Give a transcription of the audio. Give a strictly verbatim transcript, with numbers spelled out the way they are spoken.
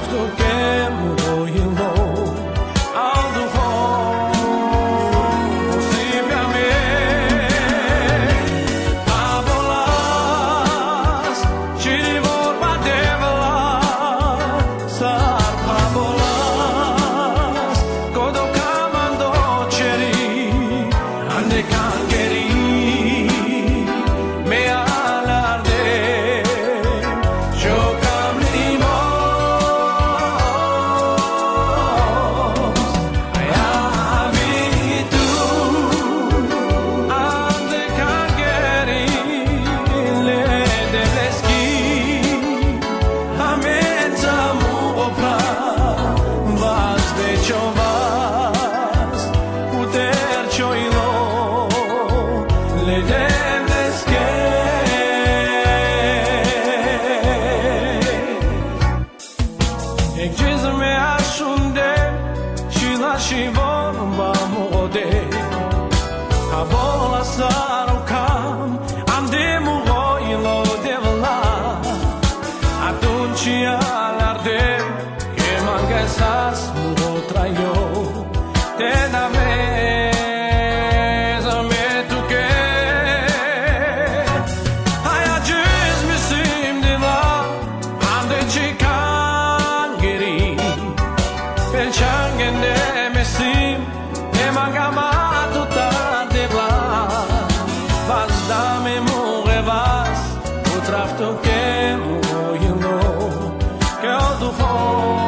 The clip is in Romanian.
trafto che muoio al dufondo possibile a me a volas ci vorba develas sar a volas kodo kamando cheri ande kangeri me alarde chokam limo Și vorba mode a bola sarau cam am de muroilo de vla atunci alarde che mangasas muro traio te da mesa me tu che hai agis mi sim de la am de chikangeri per changende sim e magamato tarde bla vas da me more vas o trafto che muoio che ho tu